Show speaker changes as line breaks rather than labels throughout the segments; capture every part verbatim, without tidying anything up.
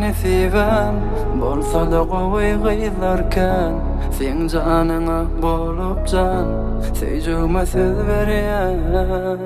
nesibem bolsa da qowy gıylarken sen canına bolup can seycuma söz berýän.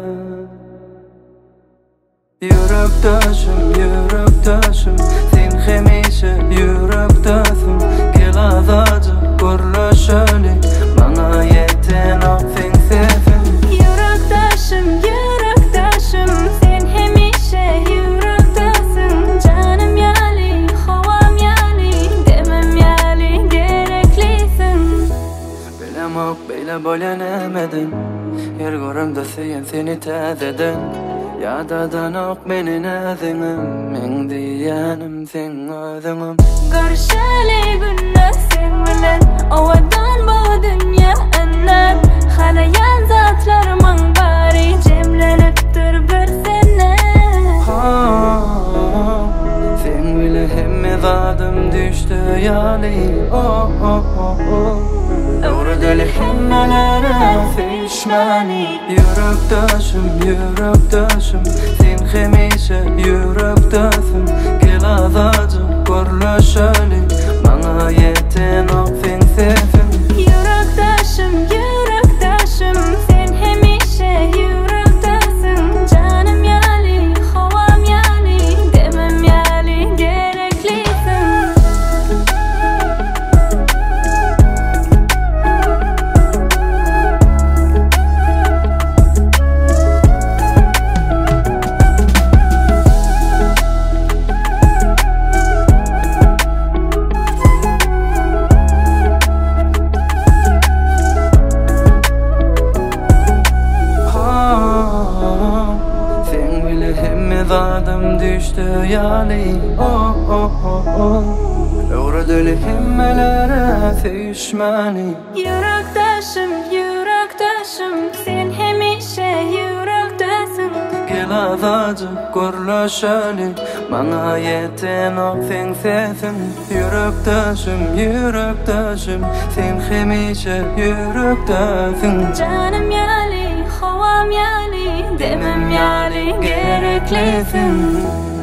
Yürekdaşım, yürekdaşım, sen hemişe yürekdaşım. Gel azacı görüşelim, bana yeten o sen sevin.
Yürekdaşım, yürekdaşım, sen hemişe yürekdaşım. Canım yali, havam yali, demem yali, gereklisin.
Bilemok beyle bolenemedim, her görümde seyen seni tazeden. Yadadan ok menin azyňym, men diýänim sen özüňim.
Görşeli günne sen bilen, owadan bu dünýä enden. Halayan zatlarymyň bary jemlenipdir bir senden.
Sen bile hemme zadym düştü ýaly. Oh oh oh oh. Öwredeli hemmelere fişmani. Yürekdaşım, yürekdaşım, sen hemişe yürekdaşım. Gel azacı görüşelim, bana yeten o sen sevin.
Yürekdaşım, yürekdaşım, sen hemişe yürekdaşım. Canım yali, havam yali, demem yali, gereklisin.
Zadym düştü ýaly. Oh oh oh oh. Öwredeli hemmelere fişmani.
Yürekdaşım, yürekdaşım, sen hemişe yürekdaşım.
Gel azacı görüşelim, bana yeten o sen sevin. Yürekdaşım, yürekdaşım, sen hemişe yürekdaşım.
Canım yali, havam yali, demem yali, gereklisin.